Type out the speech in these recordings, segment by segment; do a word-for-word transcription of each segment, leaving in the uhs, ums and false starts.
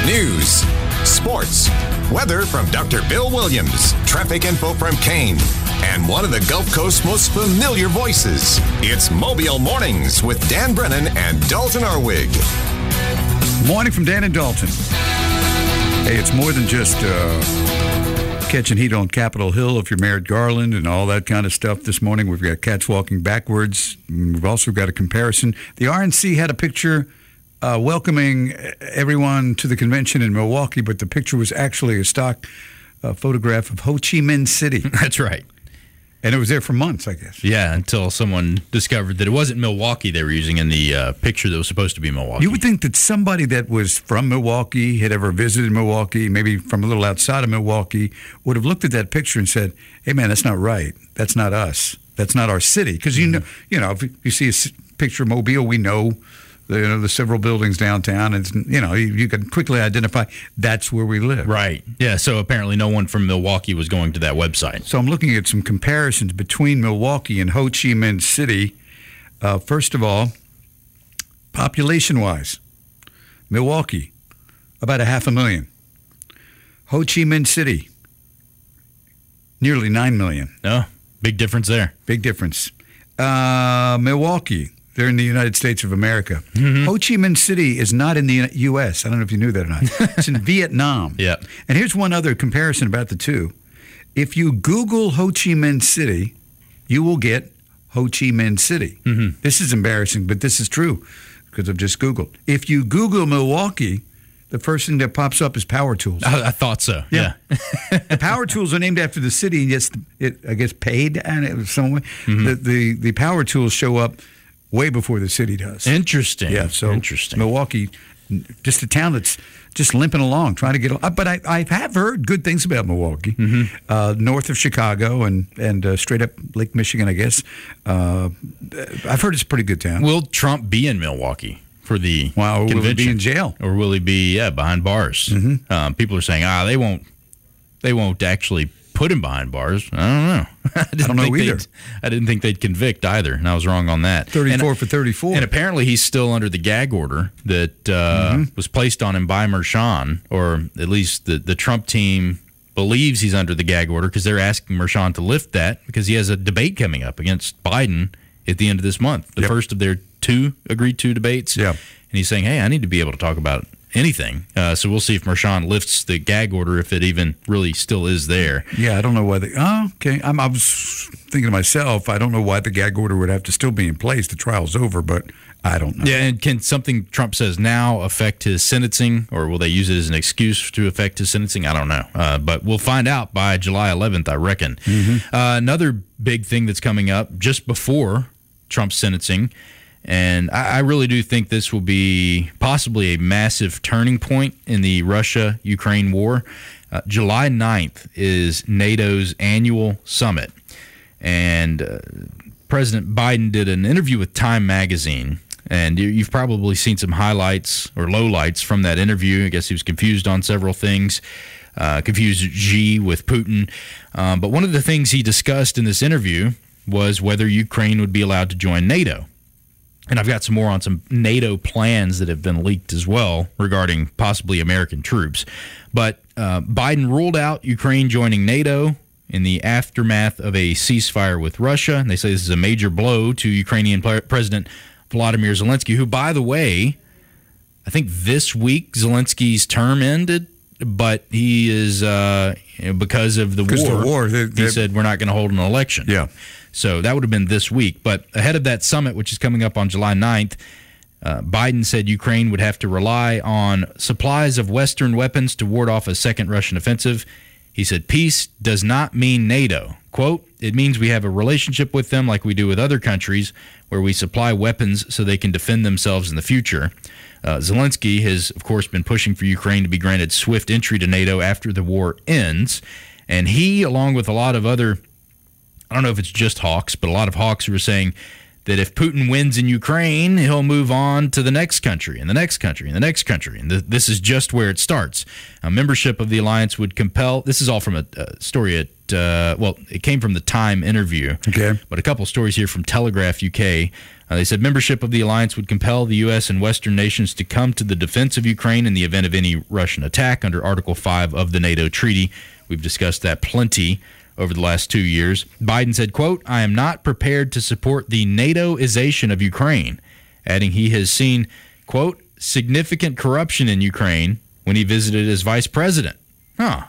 News, sports, weather from Doctor Bill Williams, traffic info from Kane, and one of the Gulf Coast's most familiar voices. It's Mobile Mornings with Dan Brennan and Dalton Arwig. Morning from Dan and Dalton. Hey, it's more than just uh, catching heat on Capitol Hill if you're Merrick Garland and all that kind of stuff. This morning we've got cats walking backwards. We've also got a comparison. The R N C had a picture uh, welcoming everyone to the convention in Milwaukee, but the picture was actually a stock uh, photograph of Ho Chi Minh City. That's right. And it was there for months, I guess. Yeah, until someone discovered that it wasn't Milwaukee they were using in the uh, picture that was supposed to be Milwaukee. You would think that somebody that was from Milwaukee, had ever visited Milwaukee, maybe from a little outside of Milwaukee, would have looked at that picture and said, hey, man, that's not right. That's not us. That's not our city. Because, you know, you know, if you see a picture of Mobile, we know the, you know, the several buildings downtown. And, you know, you, you can quickly identify that's where we live. Right. Yeah, so apparently no one from Milwaukee was going to that website. So I'm looking at some comparisons between Milwaukee and Ho Chi Minh City. Uh, first of all, population-wise, Milwaukee, about a half a million. Ho Chi Minh City, nearly nine million. Oh, big difference there. Big difference. Uh, Milwaukee, they're in the United States of America. Mm-hmm. Ho Chi Minh City is not in the U S I don't know if you knew that or not. It's in Vietnam. Yeah. And here's one other comparison about the two. If you Google Ho Chi Minh City, you will get Ho Chi Minh City. Mm-hmm. This is embarrassing, but this is true because I've just Googled. If you Google Milwaukee, the first thing that pops up is Power Tools. I, I thought so. Yeah. yeah. The Power Tools are named after the city, and yes, it I guess paid and it was some way. Mm-hmm. The, the the Power Tools show up way before the city does. Interesting. Yeah. So interesting. Milwaukee, just a town that's just limping along, trying to get. But I I have heard good things about Milwaukee, mm-hmm. uh, north of Chicago and and uh, straight up Lake Michigan, I guess. Uh, I've heard it's a pretty good town. Will Trump be in Milwaukee for the wow, or convention? Will he be in jail? Or will he be yeah behind bars? Mm-hmm. Um, people are saying ah they won't they won't actually put him behind bars. I don't know. I, didn't I don't know think either. I didn't think they'd convict either, and I was wrong on that. thirty-four and, for thirty-four. And apparently he's still under the gag order that uh, mm-hmm. was placed on him by Mershon, or at least the, the Trump team believes he's under the gag order because they're asking Mershon to lift that because he has a debate coming up against Biden at the end of this month, the yep. first of their two agreed-to debates. Yeah. And he's saying, hey, I need to be able to talk about anything. Uh, so we'll see if Mershon lifts the gag order, if it even really still is there. Yeah, I don't know why the oh, okay. I'm, I was thinking to myself, I don't know why the gag order would have to still be in place. The trial's over, but I don't know. Yeah, and can something Trump says now affect his sentencing, or will they use it as an excuse to affect his sentencing? I don't know. Uh, but we'll find out by July eleventh, I reckon. Mm-hmm. Uh, another big thing that's coming up just before Trump's sentencing, and I really do think this will be possibly a massive turning point in the Russia-Ukraine war. Uh, July ninth is NATO's annual summit. And uh, President Biden did an interview with Time magazine. And you've probably seen some highlights or lowlights from that interview. I guess he was confused on several things. Uh, confused Xi with Putin. Um, but one of the things he discussed in this interview was whether Ukraine would be allowed to join NATO. And I've got some more on some NATO plans that have been leaked as well regarding possibly American troops. But uh, Biden ruled out Ukraine joining NATO in the aftermath of a ceasefire with Russia. And they say this is a major blow to Ukrainian President Volodymyr Zelensky, who, by the way, I think this week Zelensky's term ended, but he is, uh, you know, because of the because war, the war they, they, he said we're not going to hold an election. Yeah. So that would have been this week. But ahead of that summit, which is coming up on July ninth, uh, Biden said Ukraine would have to rely on supplies of Western weapons to ward off a second Russian offensive. He said, peace does not mean NATO. Quote, it means we have a relationship with them like we do with other countries where we supply weapons so they can defend themselves in the future. Uh, Zelensky has, of course, been pushing for Ukraine to be granted swift entry to NATO after the war ends. And he, along with a lot of other, I don't know if it's just hawks, but a lot of hawks who are saying that if Putin wins in Ukraine, he'll move on to the next country and the next country and the next country. And th- this is just where it starts. Uh, membership of the alliance would compel, this is all from a, a story at that, uh, well, it came from the Time interview. Okay. But a couple stories here from Telegraph U K. Uh, they said membership of the alliance would compel the U S and Western nations to come to the defense of Ukraine in the event of any Russian attack under Article five of the NATO treaty. We've discussed that plenty over the last two years. Biden said, quote, I am not prepared to support the NATOization of Ukraine, adding he has seen, quote, significant corruption in Ukraine when he visited as vice president. Huh.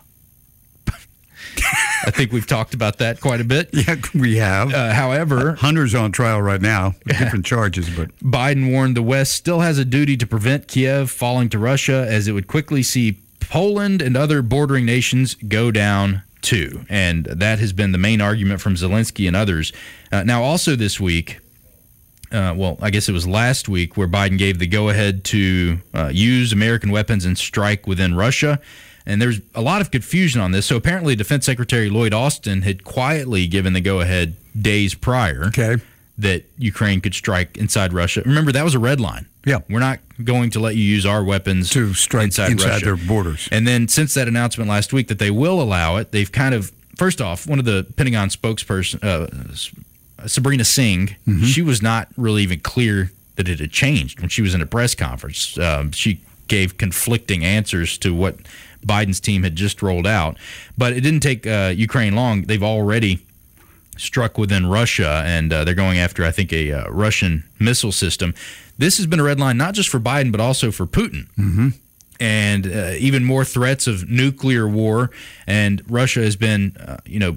I think we've talked about that quite a bit. Yeah, we have. Uh, however, Hunter's on trial right now with different charges, but Biden warned the West still has a duty to prevent Kiev falling to Russia, as it would quickly see Poland and other bordering nations go down too. And that has been the main argument from Zelensky and others. Uh, now, also this week, uh, well, I guess it was last week, where Biden gave the go-ahead to uh, use American weapons and strike within Russia. And there's a lot of confusion on this. So apparently Defense Secretary Lloyd Austin had quietly given the go-ahead days prior okay. that Ukraine could strike inside Russia. Remember, that was a red line. Yeah. We're not going to let you use our weapons to strike inside, inside Russia. their borders. And then since that announcement last week that they will allow it, they've kind of, first off, one of the Pentagon spokesperson, uh, Sabrina Singh, mm-hmm. she was not really even clear that it had changed when she was in a press conference. Um, she gave conflicting answers to what Biden's team had just rolled out. But it didn't take uh, Ukraine long. They've already struck within Russia, and uh, they're going after, I think, a uh, Russian missile system. This has been a red line not just for Biden, but also for Putin. Mm-hmm. And uh, even more threats of nuclear war. And Russia has been, uh, you know,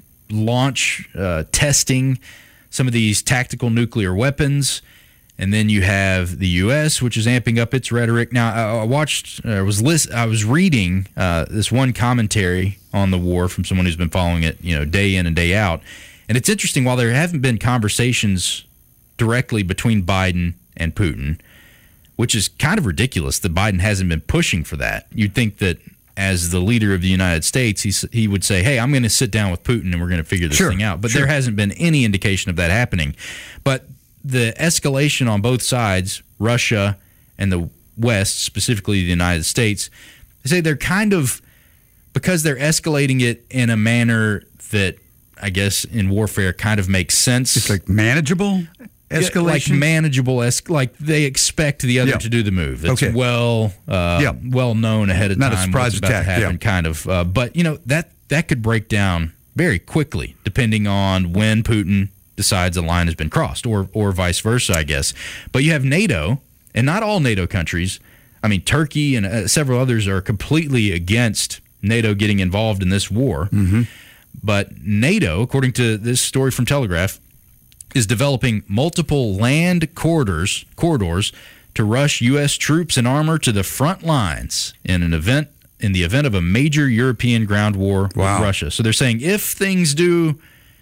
launch uh, testing some of these tactical nuclear weapons. And then you have the U S, which is amping up its rhetoric. Now, I watched, I was list, I was reading uh, this one commentary on the war from someone who's been following it, you know, day in and day out. And it's interesting, while there haven't been conversations directly between Biden and Putin, which is kind of ridiculous that Biden hasn't been pushing for that. You'd think that as the leader of the United States, he, he would say, hey, I'm going to sit down with Putin and we're going to figure this sure, thing out. But sure. there hasn't been any indication of that happening. But the escalation on both sides, Russia and the West, specifically the United States, they say they're kind of, because they're escalating it in a manner that I guess in warfare kind of makes sense. It's like manageable escalation? Like manageable, es- like they expect the other yeah. to do the move. It's okay. well uh, yeah. well known ahead of Not time a surprise what's about attack. to happen, yeah. kind of. Uh, but, you know, that, that could break down very quickly depending on when Putin decides a line has been crossed, or or vice versa, I guess. But you have NATO, and not all NATO countries. I mean, Turkey and uh, several others are completely against NATO getting involved in this war. Mm-hmm. But NATO, according to this story from Telegraph, is developing multiple land corridors corridors to rush U S troops and armor to the front lines in an event in the event of a major European ground war wow. with Russia. So they're saying if things do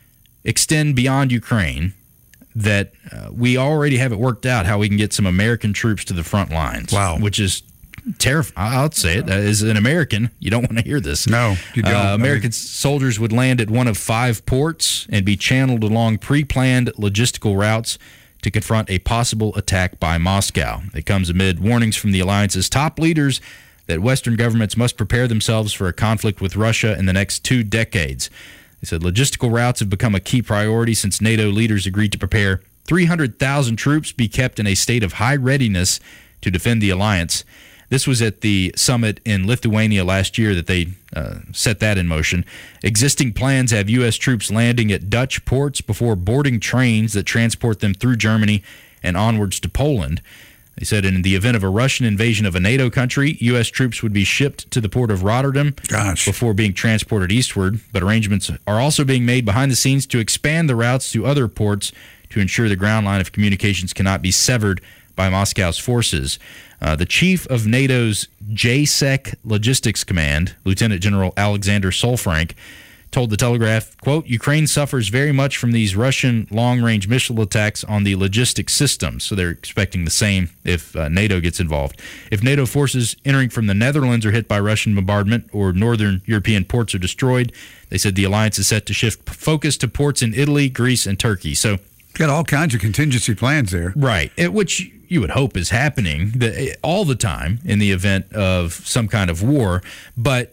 extend beyond Ukraine, that uh, we already have it worked out how we can get some American troops to the front lines. Wow. Which is terrifying. I'll say it. As an American, you don't want to hear this. No, you don't. Uh, American I mean, soldiers would land at one of five ports and be channeled along pre-planned logistical routes to confront a possible attack by Moscow. It comes amid warnings from the alliance's top leaders that Western governments must prepare themselves for a conflict with Russia in the next two decades. They said logistical routes have become a key priority since NATO leaders agreed to prepare three hundred thousand troops be kept in a state of high readiness to defend the alliance. This was at the summit in Lithuania last year that they uh, set that in motion. Existing plans have U S troops landing at Dutch ports before boarding trains that transport them through Germany and onwards to Poland. They said in the event of a Russian invasion of a NATO country, U S troops would be shipped to the port of Rotterdam Gosh. before being transported eastward. But arrangements are also being made behind the scenes to expand the routes to other ports to ensure the ground line of communications cannot be severed by Moscow's forces. Uh, the chief of NATO's J SEC Logistics Command, Lieutenant General Alexander Solfrank, told the Telegraph, quote, Ukraine suffers very much from these Russian long-range missile attacks on the logistics systems. So they're expecting the same if uh, NATO gets involved. If NATO forces entering from the Netherlands are hit by Russian bombardment or northern European ports are destroyed, they said the alliance is set to shift focus to ports in Italy, Greece, and Turkey. So got all kinds of contingency plans there. Right, it, which you would hope is happening the, all the time in the event of some kind of war. But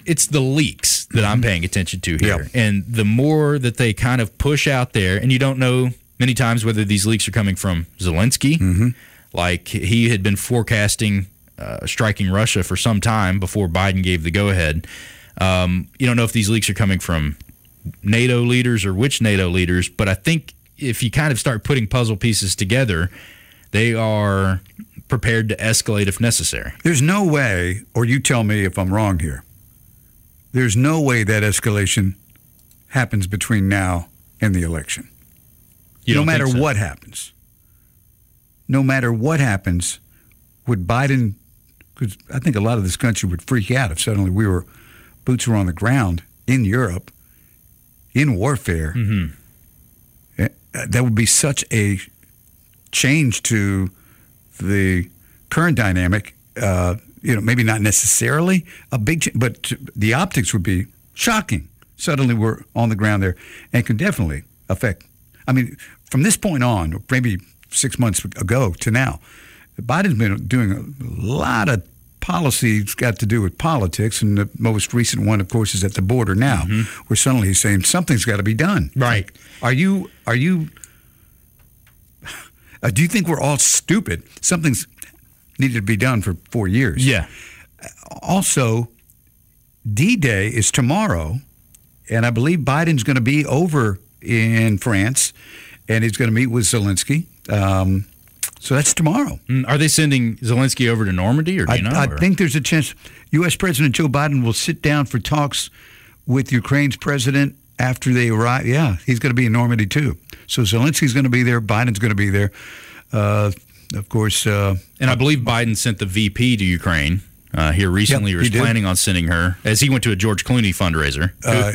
it's the leaks that I'm paying attention to here. Yeah. And the more that they kind of push out there, and you don't know many times whether these leaks are coming from Zelensky, Mm-hmm. like he had been forecasting uh, striking Russia for some time before Biden gave the go-ahead. Um, you don't know if these leaks are coming from NATO leaders or which NATO leaders, but I think if you kind of start putting puzzle pieces together, they are prepared to escalate if necessary. There's no way, or you tell me if I'm wrong here, there's no way that escalation happens between now and the election. You no don't matter think so? what happens. No matter what happens, would Biden, because I think a lot of this country would freak out if suddenly we were, boots were on the ground in Europe, in warfare. Mm-hmm. That would be such a change to the current dynamic. Uh, you know, maybe not necessarily a big change, but the optics would be shocking. Suddenly we're on the ground there and can definitely affect. I mean, from this point on, or maybe six months ago to now, Biden's been doing a lot of policy that's got to do with politics, and the most recent one, of course, is at the border now, mm-hmm. where suddenly he's saying something's got to be done. Right. Are you, are you, uh, do you think we're all stupid? Something's needed to be done for four years. Yeah. Also, D-Day is tomorrow, and I believe Biden's going to be over in France, and he's going to meet with Zelensky. Um, so that's tomorrow. Are they sending Zelensky over to Normandy, or do you I, know? I or? think there's a chance U S. President Joe Biden will sit down for talks with Ukraine's president after they arrive. Yeah, he's going to be in Normandy, too. So Zelensky's going to be there. Biden's going to be there. Uh, of course. Uh, and I believe Biden sent the V P to Ukraine uh, here recently, Yep, or is he did. planning on sending her, as he went to a George Clooney fundraiser, uh,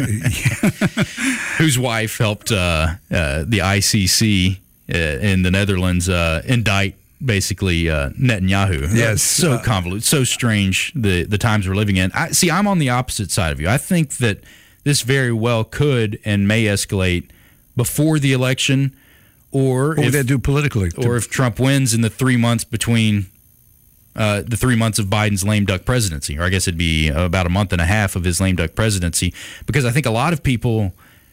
whose wife helped uh, uh, the I C C uh, in the Netherlands uh, indict basically uh, Netanyahu. Yes. So Uh, convoluted, so strange, the, the times we're living in. I, see, I'm on the opposite side of you. I think that this very well could and may escalate before the election, or what would if, that do politically? or if Trump wins in the three months between uh, the three months of Biden's lame duck presidency, or I guess it'd be about a month and a half of his lame duck presidency, because I think a lot of people,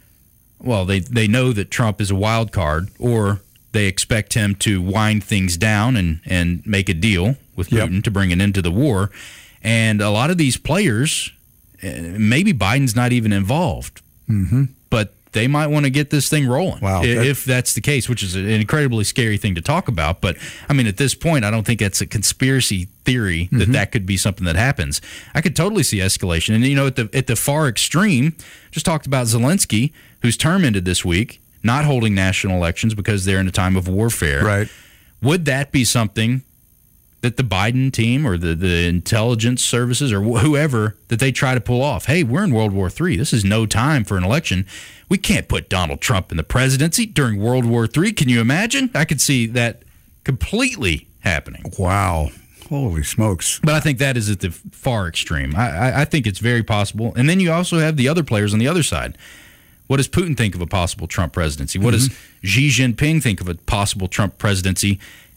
well, they, they know that Trump is a wild card, or they expect him to wind things down and, and make a deal with Putin Yep. to bring an end to the war. And a lot of these players, uh, maybe Biden's not even involved, Mm-hmm. but they might want to get this thing rolling. Wow, i- that- if that's the case, which is an incredibly scary thing to talk about. But, I mean, at this point, I don't think that's a conspiracy theory that Mm-hmm. that could be something that happens. I could totally see escalation. And, you know, at the at the far extreme, just talked about Zelensky, whose term ended this week, not holding national elections because they're in a time of warfare. Right. Would that be something that the Biden team or the, the intelligence services or wh- whoever, that they try to pull off? Hey, we're in World War Three. This is no time for an election. We can't put Donald Trump in the presidency during World War Three. Can you imagine? I could see that completely happening. Wow. Holy smokes. But I think that is at the far extreme. I, I, I think it's very possible. And then you also have the other players on the other side. What does Putin think of a possible Trump presidency? What Mm-hmm. does Xi Jinping think of a possible Trump presidency?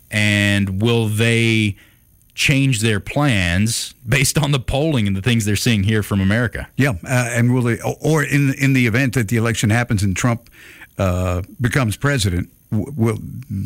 And will they change their plans based on the polling and the things they're seeing here from America? Yeah, uh, and will they, or in in the event that the election happens and Trump uh, becomes president, w- will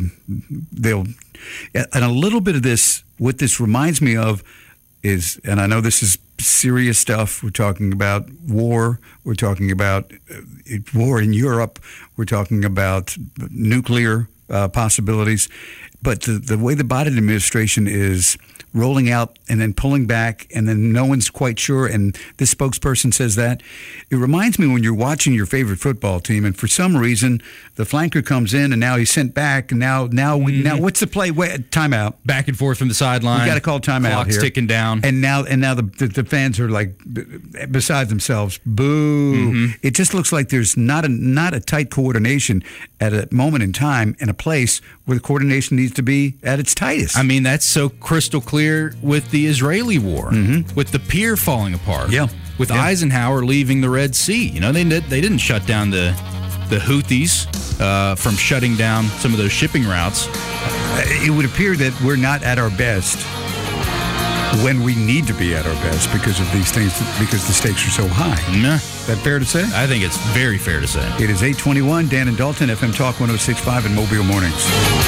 they'll? And a little bit of this, what this reminds me of is, and I know this is serious stuff. We're talking about war. We're talking about uh, war in Europe. We're talking about nuclear uh, possibilities. But the, the way the Biden administration is rolling out and then pulling back, and then no one's quite sure, and this spokesperson says that, it reminds me when you're watching your favorite football team, and for some reason the flanker comes in, and now he's sent back, and now now we, Mm-hmm. now what's the play? Wait, timeout. Back and forth from the sideline. We got to call timeout Clock's here. ticking down. And now, and now the, the the fans are like b- beside themselves. Boo! Mm-hmm. It just looks like there's not a not a tight coordination at a moment in time in a place where the coordination needs to be at its tightest. I mean, that's so crystal clear with the Israeli war, with the pier falling apart. Mm-hmm. Yeah. With Yeah. Eisenhower leaving the Red Sea. You know, they did, they didn't shut down the the Houthis uh, from shutting down some of those shipping routes. it would appear that we're not at our best when we need to be at our best because of these things, because the stakes are so high. Nah, Is that fair to say? I think it's very fair to say. It is eight twenty-one, Dan and Dalton, F M Talk one oh six point five and Mobile Mornings.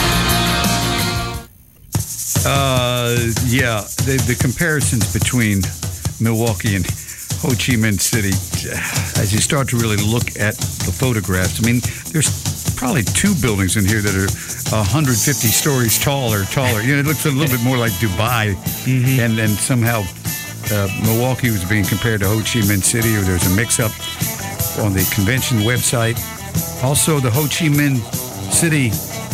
Uh, yeah, the, the comparisons between Milwaukee and Ho Chi Minh City, as you start to really look at the photographs, I mean, there's probably two buildings in here that are one hundred fifty stories tall or taller. You know, it looks a little bit more like Dubai, mm-hmm. and then somehow uh, Milwaukee was being compared to Ho Chi Minh City, or there's a mix-up on the convention website. Also, the Ho Chi Minh City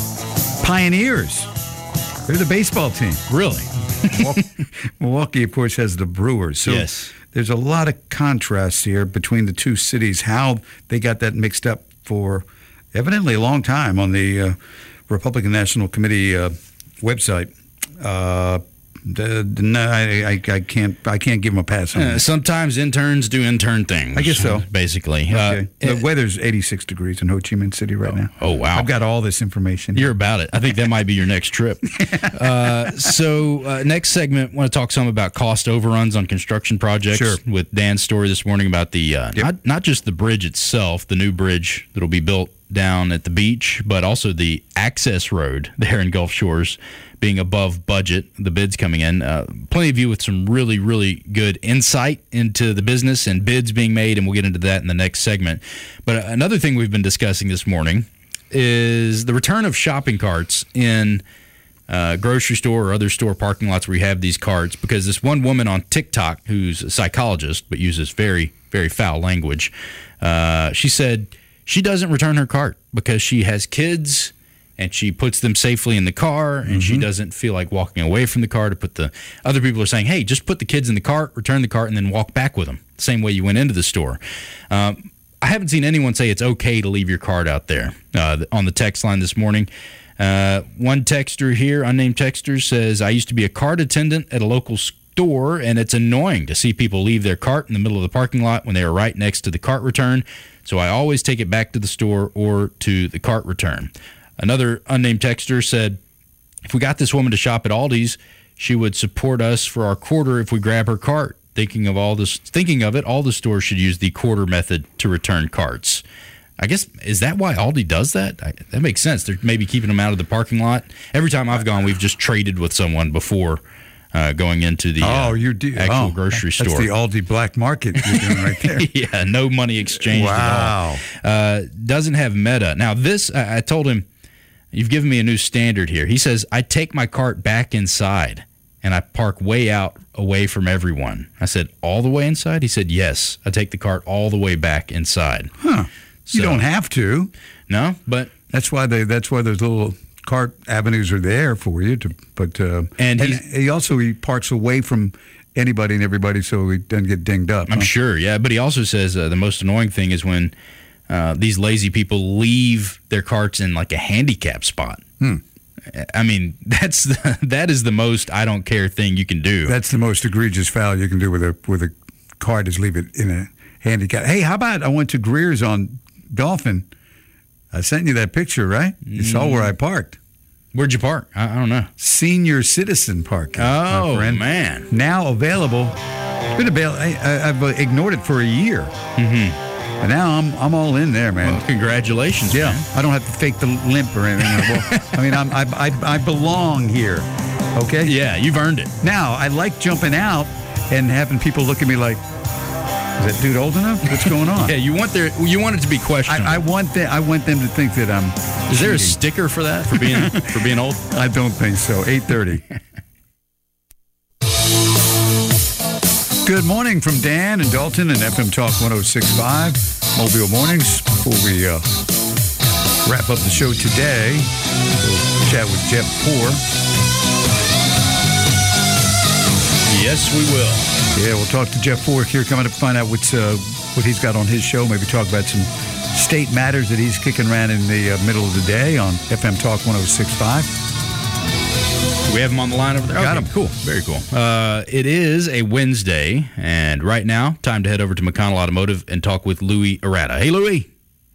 Pioneers. They're the baseball team. Really? Milwaukee, of course, has the Brewers. So yes. There's a lot of contrast here between the two cities, how they got that mixed up for evidently a long time on the uh, Republican National Committee uh, website. Uh, the, the, no, I, I, I can't. I can't give them a pass on uh, that. Sometimes interns do intern things. I guess so. Basically, okay. uh, The weather's eighty-six degrees in Ho Chi Minh City right oh, now. Oh wow! I've got all this information. You're about it. I think that might be your next trip. uh, so uh, next segment, want to talk some about cost overruns on construction projects. Sure. With Dan's story this morning about the uh, yep. not not just the bridge itself, the new bridge that'll be built down at the beach, but also the access road there in Gulf Shores being above budget, the bids coming in. Uh, plenty of you with some really, really good insight into the business and bids being made, and we'll get into that in the next segment. But another thing we've been discussing this morning is the return of shopping carts in uh, grocery store or other store parking lots where you have these carts, because this one woman on TikTok who's a psychologist but uses very, very foul language, uh, she said she doesn't return her cart because she has kids and she puts them safely in the car, and mm-hmm. she doesn't feel like walking away from the car to put the other people are saying, hey, just put the kids in the cart, return the cart, and then walk back with them. Same way you went into the store. Um, I haven't seen anyone say it's okay to leave your cart out there uh, on the text line this morning. Uh, one texter here, unnamed texter, says, I used to be a cart attendant at a local store, and it's annoying to see people leave their cart in the middle of the parking lot when they are right next to the cart return. So I always take it back to the store or to the cart return. Another unnamed texter said, if we got this woman to shop at Aldi's, she would support us for our quarter if we grab her cart. Thinking of all this, thinking of it, all the stores should use the quarter method to return carts. I guess, is that why Aldi does that? I, that makes sense. They're maybe keeping them out of the parking lot. Every time I've gone, we've just traded with someone before uh, going into the uh, oh, you're do- actual oh, grocery store. That's the Aldi black market you're doing right there. Yeah, no money exchanged wow. at all. Uh, doesn't have Meta. Now, this, I, I told him, you've given me a new standard here. He says, I take my cart back inside and I park way out away from everyone. I said, all the way inside? He said, yes. I take the cart all the way back inside. Huh. So, you don't have to. No, but that's why they. That's why those little cart avenues are there for you. To, but uh, and, and he also he parks away from anybody and everybody, so he doesn't get dinged up. I'm huh? sure. Yeah, but he also says uh, the most annoying thing is when uh, these lazy people leave their carts in like a handicap spot. Hmm. I mean, that's the, that is the most I don't care thing you can do. That's the most egregious foul you can do with a with a cart is leave it in a handicap. Hey, how about I went to Greer's on Dolphin. I sent you that picture, right? You mm. saw where I parked. Where'd you park? I, I don't know. Senior citizen parking. Oh, my friend. man. Now available. It's been available. I, I, I've ignored it for a year. Mm-hmm. And now I'm I'm all in there, man. Well, congratulations, yeah, man. I don't have to fake the limp or anything. Well, I mean, I'm, I, I I belong here, okay? Yeah, you've earned it. Now, I like jumping out and having people look at me like, is that dude old enough? What's going on? Yeah, you want their you want it to be questionable. I, I want them. I want them to think that I'm. Is there a cheating. sticker for that for being for being old? I don't think so. eight thirty. Good morning from Dan and Dalton and F M Talk one oh six point five, Mobile Mornings. Before we uh, wrap up the show today, we'll chat with Jeff Poor. Yes, we will. Yeah, we'll talk to Jeff Poor here coming up to find out what's, uh, what he's got on his show. Maybe talk about some state matters that he's kicking around in the uh, middle of the day on F M Talk one oh six point five. We have him on the line over there. Got okay, him. Cool. Very cool. Uh, it is a Wednesday, and right now, time to head over to McConnell Automotive and talk with Louis Arata. Hey, Louis.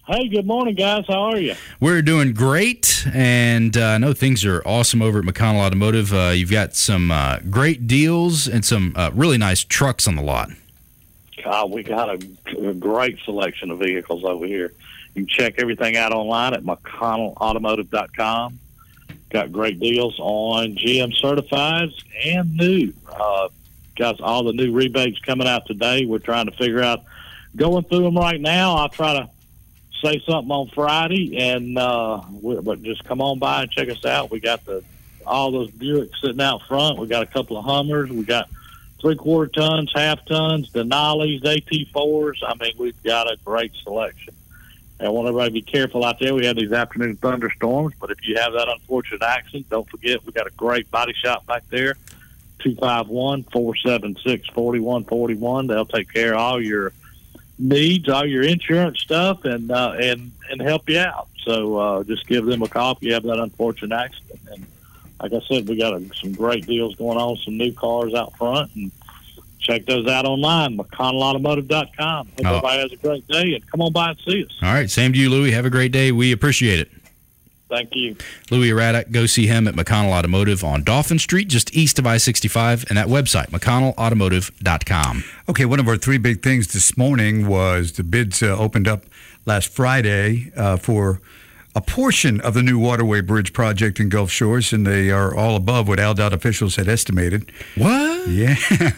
Hey, good morning, guys. How are you? We're doing great, and uh, I know things are awesome over at McConnell Automotive. Uh, you've got some uh, great deals and some uh, really nice trucks on the lot. God, we got a, a great selection of vehicles over here. You can check everything out online at McConnell Automotive dot com. Got great deals on G M certifieds and new. Uh, got all the new rebates coming out today. We're trying to figure out, going through them right now. I'll try to say something on Friday, and uh, we, but just come on by and check us out. We got the all those Buicks sitting out front. We got a couple of Hummers. We got three-quarter tons, half tons, Denali's, A T fours. I mean, we've got a great selection. And I want everybody to be careful out there. We have these afternoon thunderstorms, but if you have that unfortunate accident, don't forget we got a great body shop back there, two five one, four seven six, four one four one. They'll take care of all your needs, all your insurance stuff, and uh, and and help you out. So uh, just give them a call if you have that unfortunate accident. And like I said, we got a, some great deals going on, some new cars out front, and check those out online, McConnell Automotive dot com. Hope oh. everybody has a great day, and come on by and see us. All right, same to you, Louie. Have a great day. We appreciate it. Thank you. Louie Raddock, go see him at McConnell Automotive on Dauphin Street, just east of I sixty-five, and that website, McConnell Automotive dot com. Okay, one of our three big things this morning was the bids uh, opened up last Friday uh, for a portion of the new Waterway Bridge project in Gulf Shores, and they are all above what AlDOT officials had estimated. What? Yeah.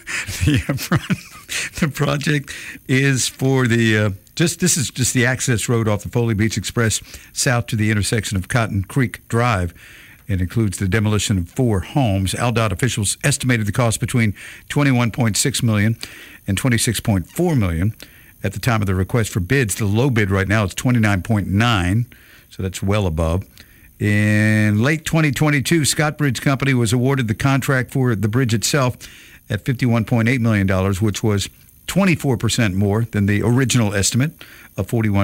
the, the project is for the... Uh, Just this is just the access road off the Foley Beach Express south to the intersection of Cotton Creek Drive. It includes the demolition of four homes. AlDOT officials estimated the cost between twenty-one point six million dollars and twenty-six point four million dollars at the time of the request for bids. The low bid right now is twenty-nine point nine, so that's well above. In late twenty twenty-two, Scott Bridge Company was awarded the contract for the bridge itself at fifty-one point eight million dollars, which was twenty-four percent more than the original estimate of forty-one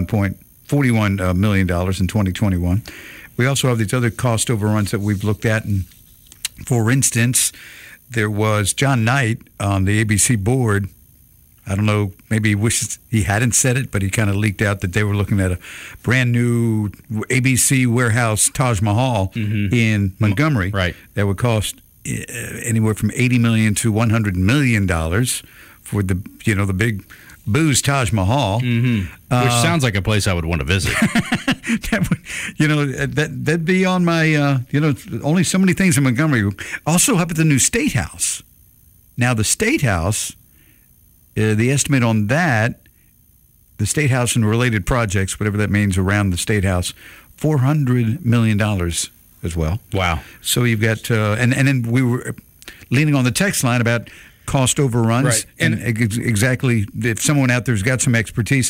million dollars in twenty twenty-one. We also have these other cost overruns that we've looked at. And for instance, there was John Knight on the A B C board. I don't know, maybe he wishes he hadn't said it, but he kind of leaked out that they were looking at a brand new A B C warehouse, Taj Mahal, mm-hmm. in Montgomery. Right. That would cost anywhere from eighty million dollars to one hundred million dollars. For the you know the big booze Taj Mahal, mm-hmm. uh, which sounds like a place I would want to visit. that would, you know that that'd be on my uh, you know only so many things in Montgomery. Also up at the new State House. Now the State House, uh, the estimate on that, the State House and related projects, whatever that means around the State House, four hundred million dollars as well. Wow! So you've got uh, and and then we were leaning on the text line about cost overruns, right. and, and ex- exactly if someone out there's got some expertise,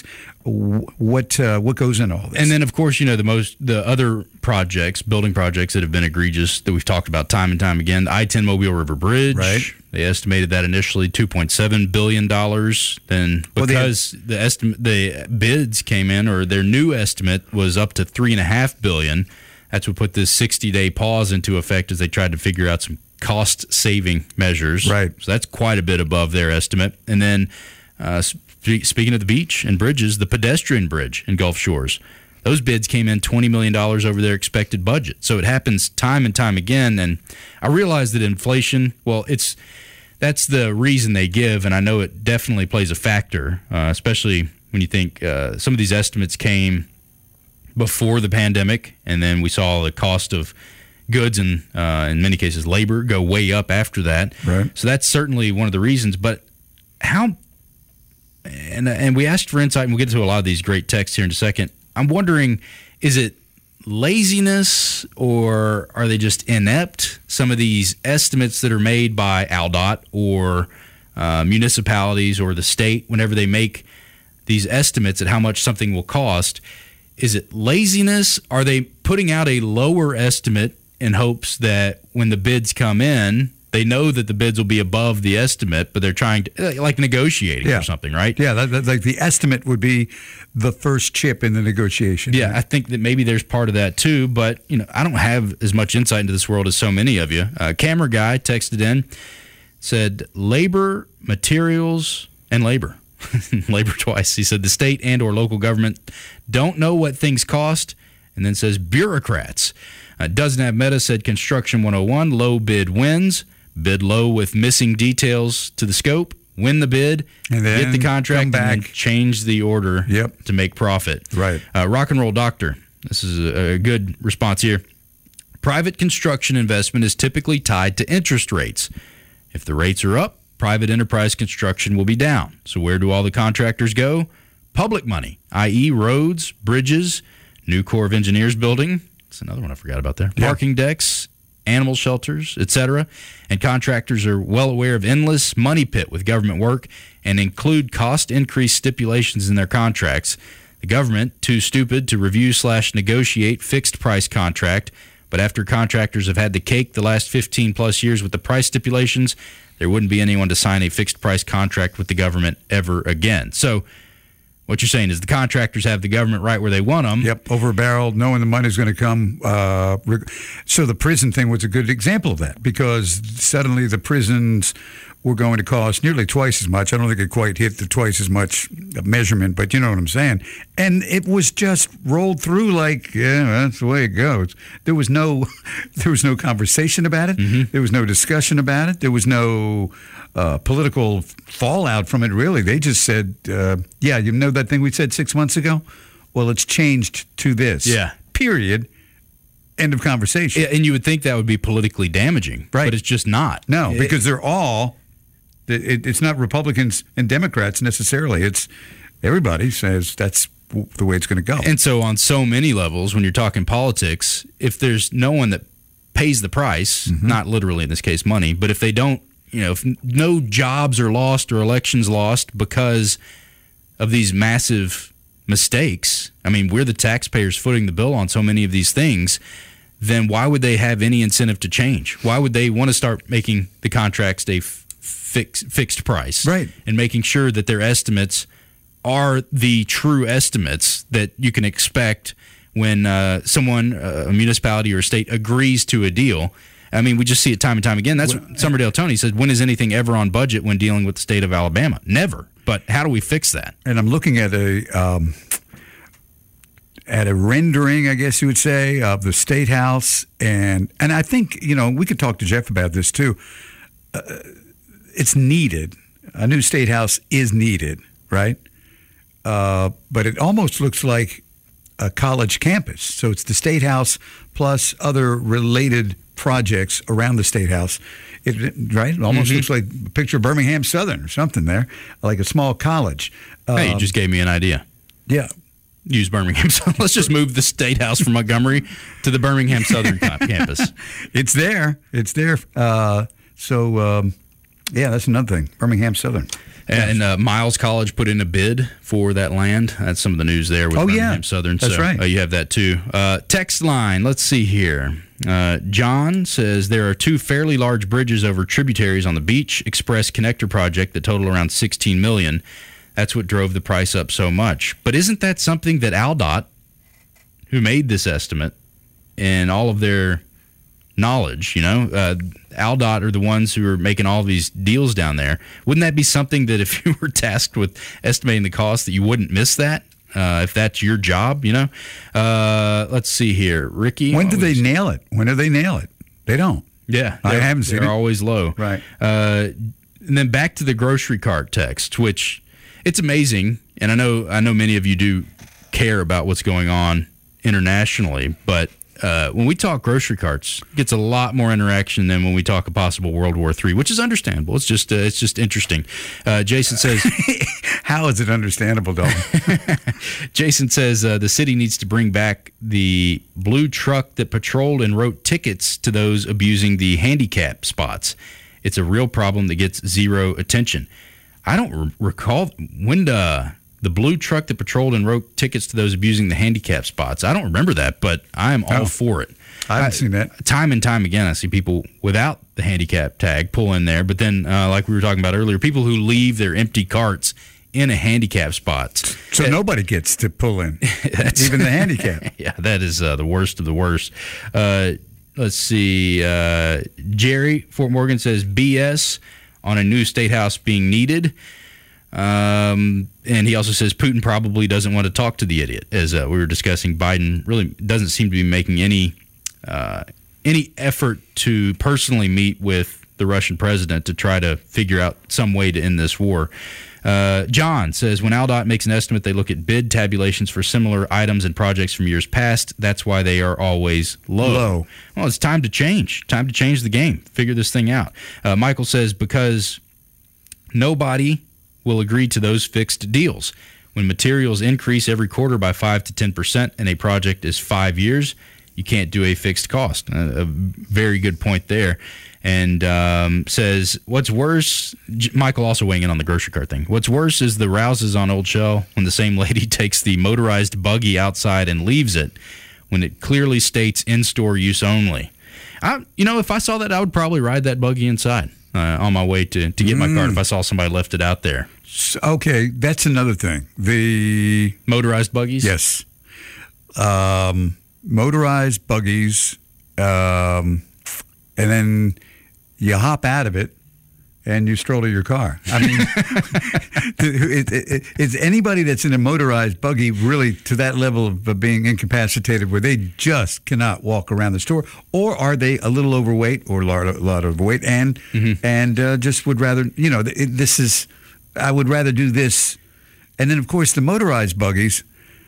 what uh, what goes in all this? And then, of course, you know the most the other projects, building projects that have been egregious that we've talked about time and time again. The I ten Mobile River Bridge, right? They estimated that initially two point seven billion dollars. Then because well, had, the estimate, the bids came in, or their new estimate was up to three and a half billion. That's what put this sixty day pause into effect as they tried to figure out some cost-saving measures. Right. So that's quite a bit above their estimate. And then, uh, sp- speaking of the beach and bridges, the pedestrian bridge in Gulf Shores, those bids came in twenty million dollars over their expected budget. So it happens time and time again. And I realize that inflation, well, it's that's the reason they give, and I know it definitely plays a factor, uh, especially when you think uh, some of these estimates came before the pandemic, and then we saw the cost of goods and, uh, in many cases, labor go way up after that. Right. So that's certainly one of the reasons. But how, and and we asked for insight, and we'll get to a lot of these great texts here in a second. I'm wondering, is it laziness or are they just inept? Some of these estimates that are made by AlDOT or uh, municipalities or the state, whenever they make these estimates at how much something will cost, is it laziness? Are they putting out a lower estimate in hopes that when the bids come in, they know that the bids will be above the estimate, but they're trying to, like negotiating yeah. or something, right? Yeah, that, that, like the estimate would be the first chip in the negotiation. Yeah, I think that maybe there's part of that too, but you know, I don't have as much insight into this world as so many of you. Uh, camera guy texted in, said labor, materials, and labor. labor twice. He said the state and or local government don't know what things cost, and then says bureaucrats. Uh, doesn't have Meta said Construction one oh one, low bid wins. Bid low with missing details to the scope, win the bid, and then get the contract, come back. and then change the order yep. to make profit. Right. Uh, Rock and Roll Doctor, this is a, a good response here. Private construction investment is typically tied to interest rates. If the rates are up, private enterprise construction will be down. So where do all the contractors go? Public money, that is roads, bridges, new Corps of Engineers building. That's another one I forgot about there. Yeah. Parking decks, animal shelters, et cetera. And contractors are well aware of endless money pit with government work and include cost increase stipulations in their contracts. The government, too stupid to review slash negotiate fixed price contract, but after contractors have had the cake the last fifteen plus years with the price stipulations, there wouldn't be anyone to sign a fixed price contract with the government ever again. So what you're saying is the contractors have the government right where they want them. Yep, over a barrel, knowing the money's going to come. Uh, so the prison thing was a good example of that, because suddenly the prisons were going to cost nearly twice as much. I don't think it quite hit the twice as much measurement, but you know what I'm saying. And it was just rolled through like, yeah, that's the way it goes. There was no, there was no conversation about it. Mm-hmm. There was no discussion about it. There was no uh, political fallout from it, really. They just said, uh, yeah, you know that thing we said six months ago? Well, it's changed to this. Yeah. Period. End of conversation. And you would think that would be politically damaging, right? But it's just not. No, because they're all, it, it's not Republicans and Democrats necessarily. It's everybody says that's the way it's going to go. And so on so many levels, when you're talking politics, if there's no one that pays the price, mm-hmm. not literally in this case money, but if they don't, you know, if no jobs are lost or elections lost because of these massive mistakes, I mean, we're the taxpayers footing the bill on so many of these things, then why would they have any incentive to change? Why would they want to start making the contracts a f- fix, fixed price? Right. And making sure that their estimates are the true estimates that you can expect when uh, someone, uh, a municipality or a state, agrees to a deal. I mean, we just see it time and time again. That's what Summerdale Tony said, when is anything ever on budget when dealing with the state of Alabama? Never. But how do we fix that? And I'm looking at a um, at a rendering, I guess you would say, of the State House. And, and I think, you know, we could talk to Jeff about this too. Uh, it's needed. A new State House is needed, right? Uh, but it almost looks like a college campus. So it's the State House plus other related projects around the State House. It, right? It almost mm-hmm. looks like a picture of Birmingham Southern or something there, like a small college. Hey, um, you just gave me an idea. Yeah. Use Birmingham Southern. Let's just move the State House from Montgomery to the Birmingham Southern campus. It's there. It's there. Uh, so, um, yeah, that's another thing. Birmingham Southern. And uh, Miles College put in a bid for that land. That's some of the news there with oh, Birmingham yeah. Southern. That's so, right. Uh, you have that too. Uh, text line, let's see here. Uh, John says there are two fairly large bridges over tributaries on the Beach Express Connector project that total around sixteen million dollars. That's what drove the price up so much. But isn't that something that AlDOT, who made this estimate, and all of their knowledge, you know, uh, AlDOT are the ones who are making all these deals down there. Wouldn't that be something that if you were tasked with estimating the cost that you wouldn't miss that? Uh, if that's your job, you know? Uh, let's see here. Ricky. When do they nail it? When do they nail it? They don't. Yeah. I haven't seen it. They're always low. Right. Uh, and then back to the grocery cart text, which it's amazing. And I know, I know many of you do care about what's going on internationally, but Uh, when we talk grocery carts, it gets a lot more interaction than when we talk a possible World War Three, which is understandable. It's just uh, it's just interesting. Uh, Jason says, "How is it understandable, Dalton?" Jason says uh, the city needs to bring back the blue truck that patrolled and wrote tickets to those abusing the handicap spots. It's a real problem that gets zero attention. I don't re- recall when the. The blue truck that patrolled and wrote tickets to those abusing the handicap spots. I don't remember that, but I am all oh, for it. I haven't I, seen that. Time and time again, I see people without the handicap tag pull in there. But then, uh, like we were talking about earlier, people who leave their empty carts in a handicap spot. So uh, nobody gets to pull in, even the handicap. Yeah, that is uh, the worst of the worst. Uh, let's see. Uh, Jerry, Fort Morgan says B S on a new State House being needed. Um, and he also says Putin probably doesn't want to talk to the idiot. As uh, we were discussing, Biden really doesn't seem to be making any uh, any effort to personally meet with the Russian president to try to figure out some way to end this war. Uh, John says, when AlDOT makes an estimate, they look at bid tabulations for similar items and projects from years past. That's why they are always low. Low. Well, it's time to change. Time to change the game. Figure this thing out. Uh, Michael says, because nobody will agree to those fixed deals. When materials increase every quarter by five to ten percent and a project is five years, you can't do a fixed cost. A, a very good point there. And um, says, what's worse, J- Michael also weighing in on the grocery cart thing. What's worse is the rouses on Old Shell when the same lady takes the motorized buggy outside and leaves it when it clearly states in-store use only. I, you know, if I saw that, I would probably ride that buggy inside uh, on my way to, to get mm. my cart if I saw somebody left it out there. Okay, that's another thing. The motorized buggies? Yes. Um, motorized buggies, um, and then you hop out of it and you stroll to your car. I mean, it, it, it, is anybody that's in a motorized buggy really to that level of being incapacitated where they just cannot walk around the store? Or are they a little overweight or a lot, a lot overweight and, mm-hmm. and uh, just would rather, you know, it, this is, I would rather do this. And then, of course, the motorized buggies,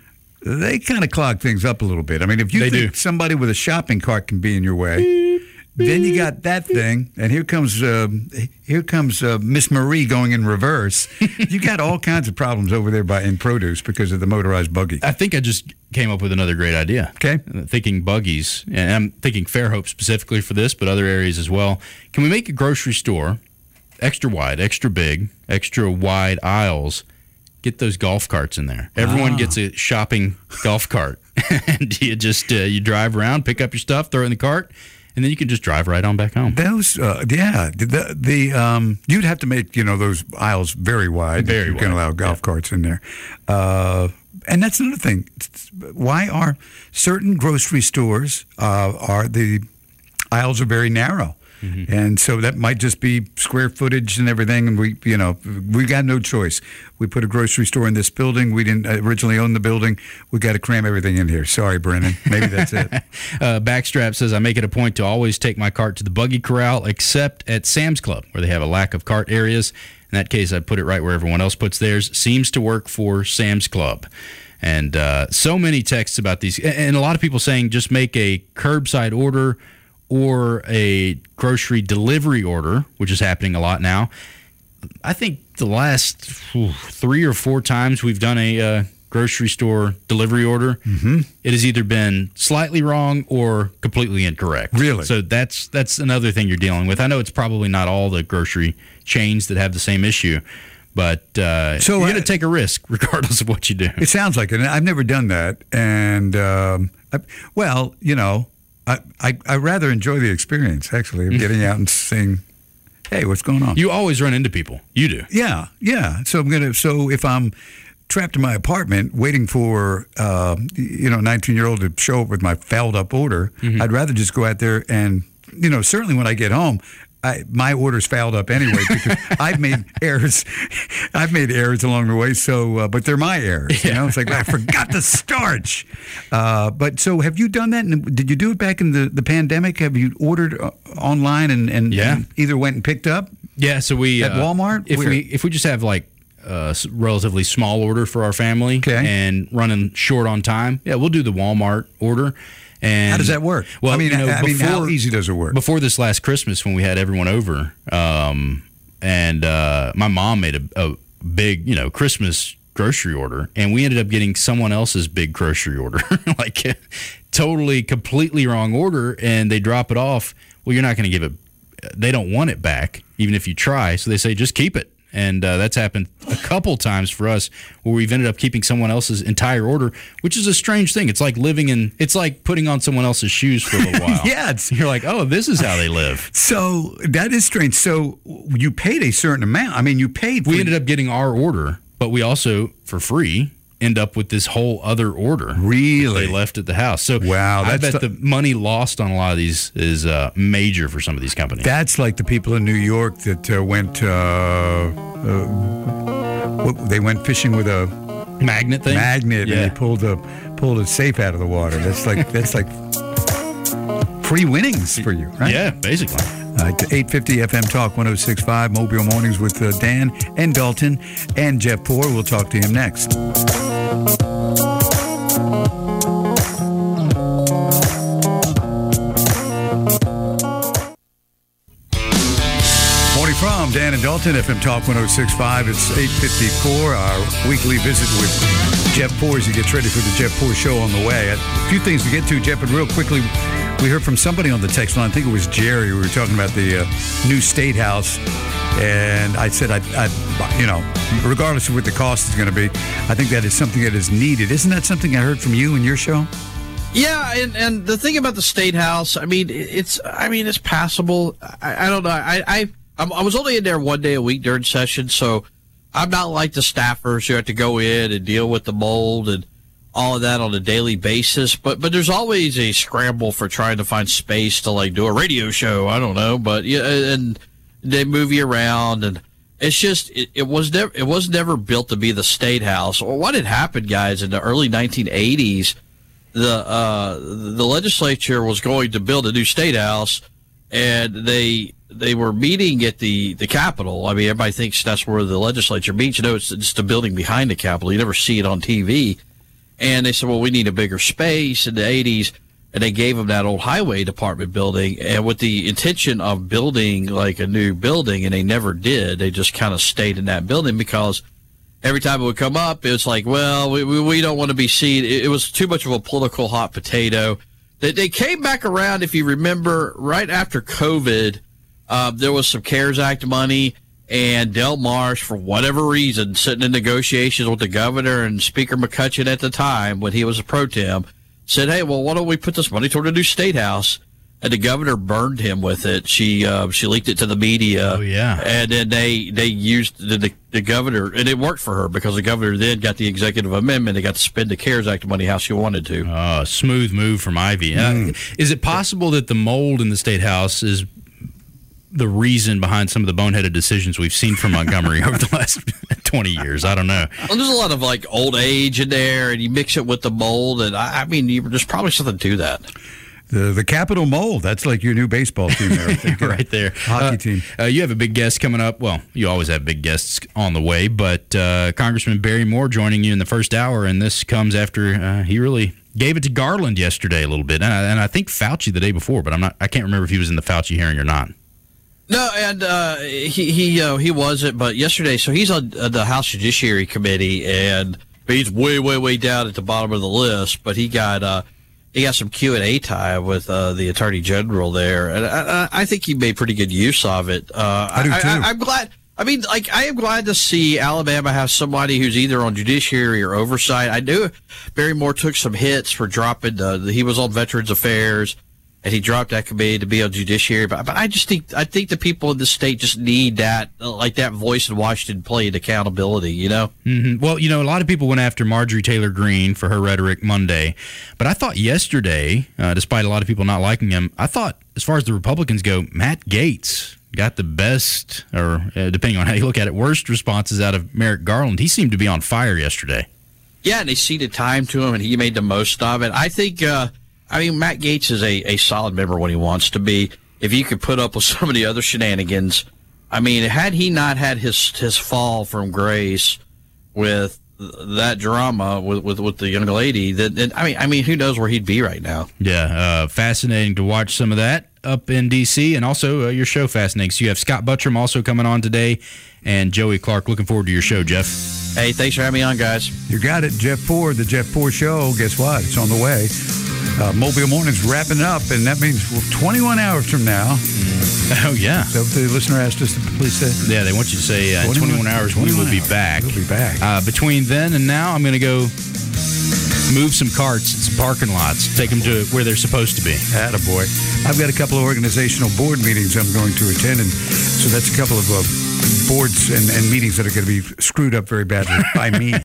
they kind of clog things up a little bit. I mean, if you they think do. somebody with a shopping cart can be in your way, then you got that thing, and here comes uh, here comes uh, Miss Marie going in reverse. You got all kinds of problems over there by in produce because of the motorized buggy. I think I just came up with another great idea. Okay, thinking buggies, and I'm thinking Fairhope specifically for this, but other areas as well. Can we make a grocery store extra wide, extra big, extra wide aisles? Get those golf carts in there. Everyone ah. gets a shopping golf cart, and you just uh, you drive around, pick up your stuff, throw it in the cart. And then you can just drive right on back home. Those, uh, yeah, the the um, you'd have to make you know those aisles very wide. Very you wide. can allow golf yeah. carts in there, uh, and that's another thing. Why are certain grocery stores uh, are the aisles are very narrow? Mm-hmm. And so that might just be square footage and everything. And we, you know, we got no choice. We put a grocery store in this building. We didn't originally own the building. We got to cram everything in here. Sorry, Brennan. Maybe that's it. uh, Backstrap says, I make it a point to always take my cart to the buggy corral, except at Sam's Club, where they have a lack of cart areas. In that case, I put it right where everyone else puts theirs. Seems to work for Sam's Club. And uh, so many texts about these. And a lot of people saying just make a curbside order or a grocery delivery order, which is happening a lot now. I think the last whew, three or four times we've done a uh, grocery store delivery order, mm-hmm. it has either been slightly wrong or completely incorrect. Really? So that's that's another thing you're dealing with. I know it's probably not all the grocery chains that have the same issue, but uh, so, you're going to take a risk regardless of what you do. It sounds like it. I've never done that. And, um, I, well, you know, I, I, I rather enjoy the experience, actually, of getting out and saying, hey, what's going on? You always run into people. You do. Yeah, yeah. So I'm gonna. So if I'm trapped in my apartment waiting for uh, you know, a nineteen-year-old to show up with my fouled up order, mm-hmm. I'd rather just go out there and, you know, certainly when I get home, I, my order's fouled up anyway because I've made errors. I've made errors along the way. So, uh, but they're my errors. You know, it's like I forgot the starch. Uh, but so, have you done that? And did you do it back in the, the pandemic? Have you ordered uh, online and, and, yeah. and either went and picked up? Yeah. So we at uh, Walmart. If Where? we if we just have like a relatively small order for our family okay. and running short on time, yeah, we'll do the Walmart order. And how does that work? Well, I mean, you know, I before, mean, how easy does it work? Before this last Christmas, when we had everyone over, um, and uh, my mom made a, a big, you know, Christmas grocery order, and we ended up getting someone else's big grocery order, like totally, completely wrong order, and they drop it off. Well, you're not going to give it. They don't want it back, even if you try. So they say just keep it. And uh, that's happened a couple times for us where we've ended up keeping someone else's entire order, which is a strange thing. It's like living in, it's like putting on someone else's shoes for a little while. Yeah. It's, You're like, oh, this is how they live. So that is strange. So you paid a certain amount. I mean, you paid. For we ended up getting our order, but we also, for free, end up with this whole other order. Really? They left at the house. So wow, I bet the, the money lost on a lot of these is uh, major for some of these companies. That's like the people in New York that uh, went uh, uh, what, they went fishing with a magnet thing. Magnet, yeah. and they pulled a pulled a safe out of the water. That's like that's like free winnings for you, right? Yeah, basically. Uh, eight fifty F M Talk one oh six point five Mobile Mornings with uh, Dan and Dalton and Jeff Poor. We'll talk to him next. Morning from Dan and Dalton, F M Talk one oh six point five. It's eight fifty-four, our weekly visit with Jeff Poor as he gets ready for the Jeff Poor Show on the way. A few things to get to, Jeff, but real quickly, we heard from somebody on the text line. I think it was Jerry. We were talking about the uh, new State House, and I said, I, I, you know, regardless of what the cost is going to be, I think that is something that is needed. Isn't that something I heard from you in your show? Yeah, and, and the thing about the State House, I mean, it's, I mean, it's passable. I, I don't know. I, I, I was only in there one day a week during session, so I'm not like the staffers who have to go in and deal with the mold and all of that on a daily basis. But but there's always a scramble for trying to find space to like do a radio show. I don't know, but yeah, and they move you around, and it's just it, it was never it was never built to be the State House. Well, what had happened, guys, in the early nineteen eighties, the uh, the legislature was going to build a new State House, and they. They were meeting at the, the Capitol. I mean, everybody thinks that's where the legislature meets. You know, it's just the building behind the Capitol. You never see it on T V. And they said, well, we need a bigger space in the eighties. And they gave them that old highway department building, and with the intention of building like a new building, and they never did. They just kind of stayed in that building because every time it would come up, it was like, well, we, we, we don't want to be seen. It, it was too much of a political hot potato. They, they came back around, if you remember, right after COVID. Uh, there was some CARES Act money, and Del Marsh, for whatever reason, sitting in negotiations with the governor and Speaker McCutcheon at the time, when he was a pro tem, said, hey, well, why don't we put this money toward a new State House? And the governor burned him with it. She uh, she leaked it to the media. Oh, yeah. And then they, they used the, the, the governor, and it worked for her because the governor then got the executive amendment. They got to spend the CARES Act money how she wanted to. Uh, smooth move from Ivy. Mm. Uh, is it possible that the mold in the State House is the reason behind some of the boneheaded decisions we've seen from Montgomery over the last twenty years? I don't know. Well, there's a lot of like old age in there, and you mix it with the mold, and I, I mean, you, there's probably something to that. The the Capitol Mold, that's like your new baseball team there. I think, right there. Hockey uh, team. Uh, you have a big guest coming up. Well, you always have big guests on the way, but uh, Congressman Barry Moore joining you in the first hour, and this comes after uh, he really gave it to Garland yesterday a little bit, and I, and I think Fauci the day before, but I'm not. I can't remember if he was in the Fauci hearing or not. No, and uh, he he uh, he wasn't. But yesterday, so he's on the House Judiciary Committee, and he's way, way, way down at the bottom of the list. But he got uh, he got some Q and A time with uh, the Attorney General there, and I, I think he made pretty good use of it. Uh, I do too. I, I, I'm glad. I mean, like, I am glad to see Alabama have somebody who's either on judiciary or oversight. I knew Barry Moore took some hits for dropping the. He was on Veterans Affairs. And he dropped that committee to be on judiciary, but, but I just think I think the people in the state just need that, like that voice in Washington playing accountability, you know. Mm-hmm. Well, you know, a lot of people went after Marjorie Taylor Greene for her rhetoric Monday, but I thought yesterday, uh, despite a lot of people not liking him, I thought as far as the Republicans go, Matt Gaetz got the best, or uh, depending on how you look at it, worst responses out of Merrick Garland. He seemed to be on fire yesterday. Yeah, and they ceded time to him, and he made the most of it. I think. Uh, I mean, Matt Gaetz is a, a solid member when he wants to be. If you could put up with some of the other shenanigans, I mean, had he not had his his fall from grace with that drama with with, with the young lady, then, then I mean, I mean, who knows where he'd be right now? Yeah, uh, fascinating to watch some of that up in D C, and also uh, your show fascinating. So you have Scott Buttram also coming on today, and Joey Clark. Looking forward to your show, Jeff. Hey, thanks for having me on, guys. You got it, Jeff Poor, the Jeff Poor Show. Guess what? It's on the way. Uh, Mobile Morning's wrapping up, and that means twenty-one hours from now. Mm. Oh, yeah. So the listener asked us to please say. Yeah, they want you to say uh, twenty-one, twenty-one hours, twenty-one we will hours. be back. We'll be back. Uh, between then and now, I'm going to go move some carts and some parking lots, take them to where they're supposed to be. Attaboy. I've got a couple of organizational board meetings I'm going to attend, and so that's a couple of uh, boards and, and meetings that are going to be screwed up very badly by me.